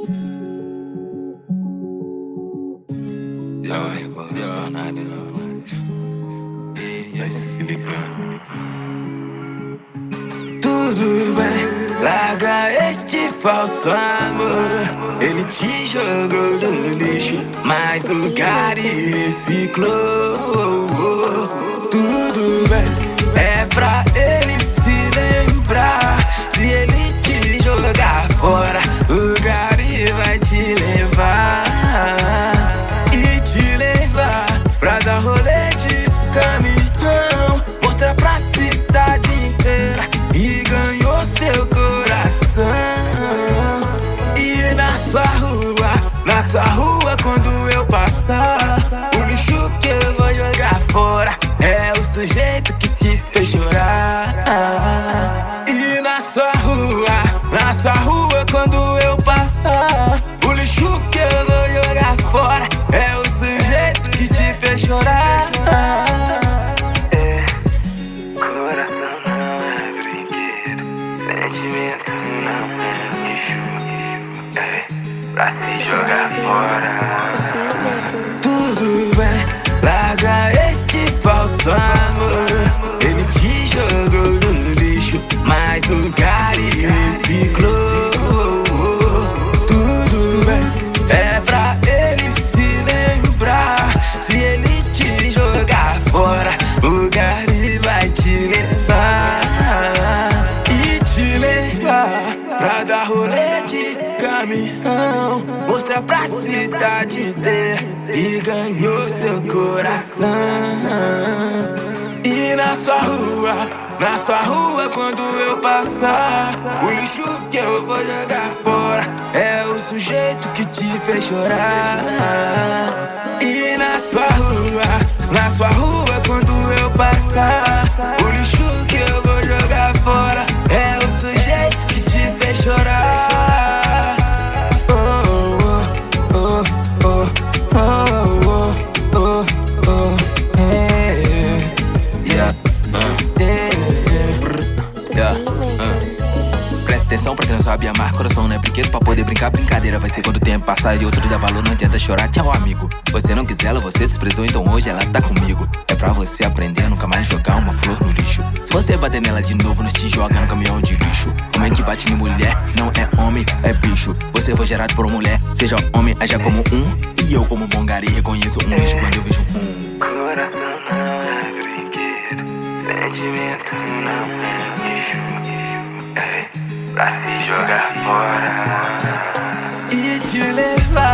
Revolucionário não mais. E aí, se ligando. Tudo bem, larga este falso amor. Ele te jogou no lixo, mas o Gary reciclou. Tudo bem, é pra ele se lembrar. Se ele te jogar fora, o Gary vai te levar. E te levar pra dar rolê de caminhão, mostrar pra cidade inteira e ganhou seu coração. E na sua rua quando eu passar, o lixo que eu vou jogar fora é o sujeito que te fez chorar. E na sua rua quando eu passar, o lixo que eu vou jogar fora é o sujeito que te fez chorar. Coração não é brinquedo, sentimento não é lixo, pra se jogar fora. Tudo bem, larga este falso amor. Ele te jogou no lixo, mas o Gary reciclou. Tudo bem, é pra ele se lembrar. Se ele te jogar fora, o Gary vai te levar. E te levar pra dar rolê de caminhão, mostrar pra cidade inteira e ganhou seu coração. E na sua rua quando eu passar, o lixo que eu vou jogar fora é o sujeito que te fez chorar. E na sua rua quando eu passar, o lixo que eu vou jogar fora é o sujeito que te fez chorar. Presta atenção pra quem não sabe amar. Coração não é brinquedo pra poder brincar. Brincadeira vai ser quando o tempo passar e outro dá valor. Não adianta chorar, tchau amigo. Você não quis ela, você se desprezou, então hoje ela tá comigo. É pra você aprender a nunca mais jogar uma flor no lixo. Se você bater nela de novo, nós te joga no caminhão de lixo. Homem que bate em mulher não é homem, é bicho. Você foi gerado por uma mulher, seja homem, haja como um. E eu como bom Gary reconheço um lixo quando eu vejo um. Coração não é brinquedo, sentimento não é lixo, pra se jogar fora. E te levar